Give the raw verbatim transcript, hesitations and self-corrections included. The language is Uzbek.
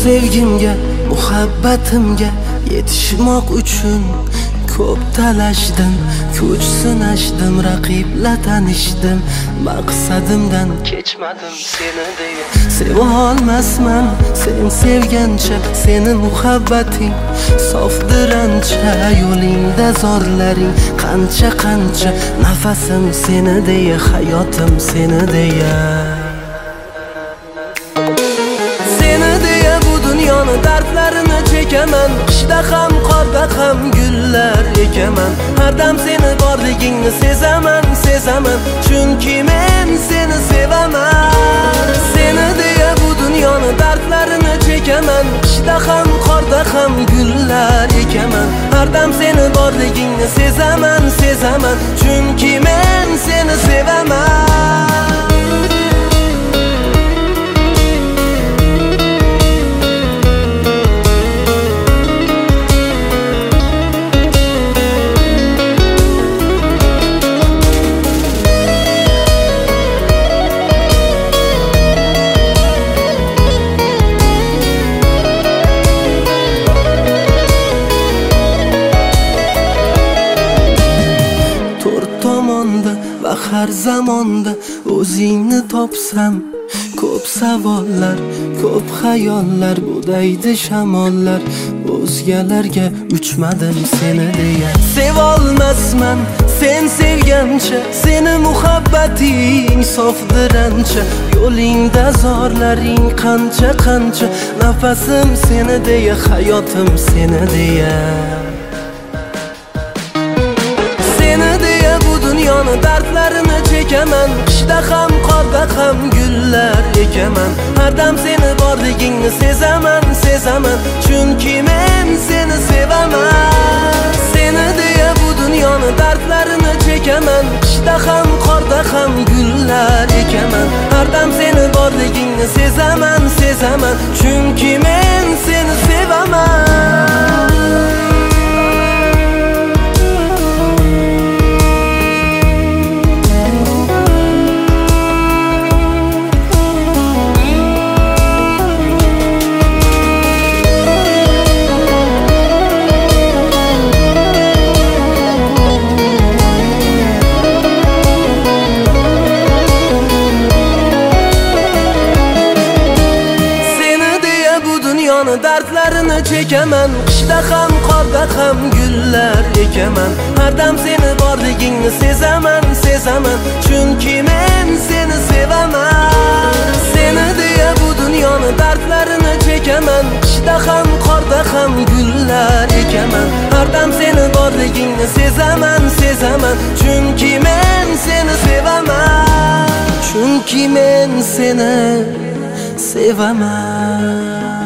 sevgimga, muhabbatimga yetishmoq uchun ko'p talashdim, kuch sinashdim, raqibla tanishdim, maqsadimdan kechmadim seni deya. Seva olmasman sen sevgancha, seni muhabbating sofdir ancha, yo'lingda zorlaring qancha qancha, nafasim seni deya, hayotim seni deya. Seni deya bu dunyoni dardlarini chekaman, qishda ham qorda ham gullar ekaman. Har dam seni borligingni sezaman, sezaman, chunki men seni sevaman. Seni deya bu dunyoni dardlarini chekaman, qishda ham qorda ham gullar ekaman. Har dam seni borligingni sezaman, sezaman, chunki men seni sevaman. Va har zamonda o'zingni topsam, ko'p savollar, ko'p xayollar, budaydi shamollar, o'zgalarga uchmadim seni deya. Sevolmasman sen sevgancha, seni muhabbating sofdir ancha, yo'lingda zorlaring qancha qancha, nafasim seni deya, hayotim seni deya. Dunyoni dardlarini chekaman, qishda ham qorda ham gullar ekaman. Har dam seni borligingni sezaman, sezaman, chunki men seni sevaman. Seni deya bu dunyoni dardlarini chekaman, qishda ham qorda ham gullar ekaman. Har dam seni borligingni sezaman, sezaman, chunki men seni sevaman. Dardlarini chekaman, qishda ham qorda ham gullar ekaman. Har dam seni borligingni sezaman, sezaman, chunki men seni sevaman. Seni deya bu dunyoni dardlarini chekaman, qishda ham qorda ham gullar ekaman. Har dam seni borligingni sezaman, sezaman, chunki men seni sevaman. Chunki men seni sevaman.